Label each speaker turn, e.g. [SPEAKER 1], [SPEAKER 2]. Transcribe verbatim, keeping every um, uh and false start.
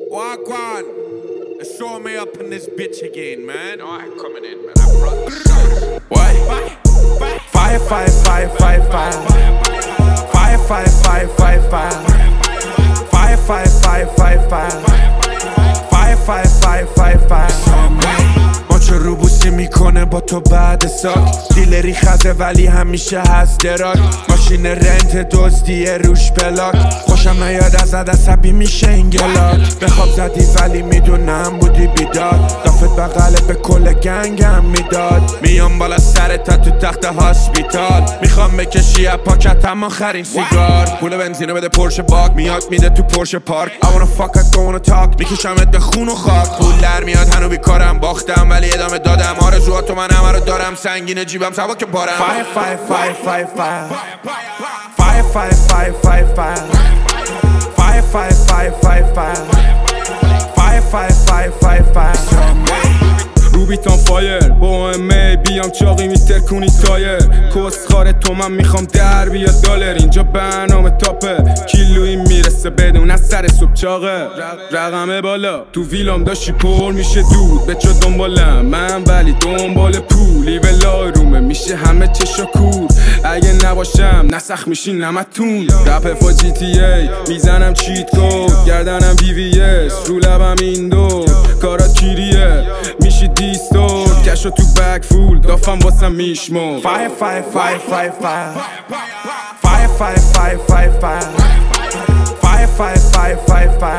[SPEAKER 1] Wagwan, let's show me up in this bitch again, man. Oh, I'm coming in, man. I brought the shots. What?
[SPEAKER 2] Fire, fire, fire, fire, fire. Fire, fire, fire, fire, fire. Fire, fire, fire, fire, fire. Fire, fire, fire, fire, fire. ما چه روبوسی میکنه با تو بعد ساک دیلری خزه ولی همیشه هست دراک ماشین رنت دزدیه روش بلاک خوشم نیاد ازت عصبی میشه این گلاک به خواب زدی ولی میدونم بودی بیداد دافت بغله به کل گنگم میداد میام بالا سرت تا تو تخت هاسپیتال میخوام بکشی از پاکتم آخرین سیگار پول بنزینو بده پرش باک میاد میده تو پرش پارک I wanna fuck I don't wanna talk میکشمت به خون و خاک پول در میاد هنو بیکارم باختم ولی ادامه دادم آرزوهاتو من همه رو دارم سنگین جیبم سوا که بارم Fire fire fire fire fire Fire fire fire fire fire Fire fire fire fire fire Fire fire fire fire fire
[SPEAKER 3] روبیتان فایر با امه بیام چاقی میترکونی تایر کسخاره تو من میخوام در بیاد دالر اینجا برنامه تاپه کیلویی میرسه بدون از سر صبح چاقه رقمه بالا تو ویلام داشتی پر میشه دود به چه دنبالم من ولی دنبال پولی به لای رومه میشه همه چشا کور اگه نباشم نسخ میشی نمتون رپ فا جی تی ای میزنم چیت کود گردنم وی وی اس رو لبم این دو کارا کیریه میشی دیستور کشو تو بک فول دافم واسم میشمو
[SPEAKER 2] Fire fire fire fire fire Fire fire fire fire fire Fire fire fire fire fire